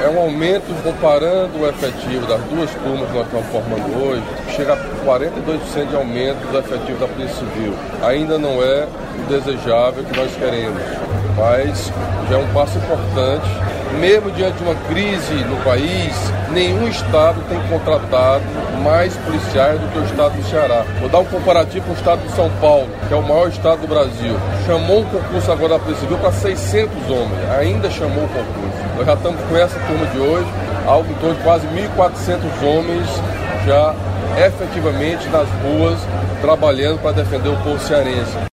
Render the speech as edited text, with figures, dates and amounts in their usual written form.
É um aumento, comparando o efetivo das duas turmas que nós estamos formando hoje, chega a 42% de aumento do efetivo da Polícia Civil. Ainda não é o desejável que nós queremos, mas já é um passo importante. Mesmo diante de uma crise no país, nenhum estado tem contratado mais policiais do que o estado do Ceará. Vou dar um comparativo com o estado de São Paulo, que é o maior estado do Brasil. Chamou um concurso agora da Polícia Civil para 600 homens, ainda chamou o concurso. Nós já estamos com essa turma de hoje, algo em torno de quase 1.400 homens já efetivamente nas ruas, trabalhando para defender o povo cearense.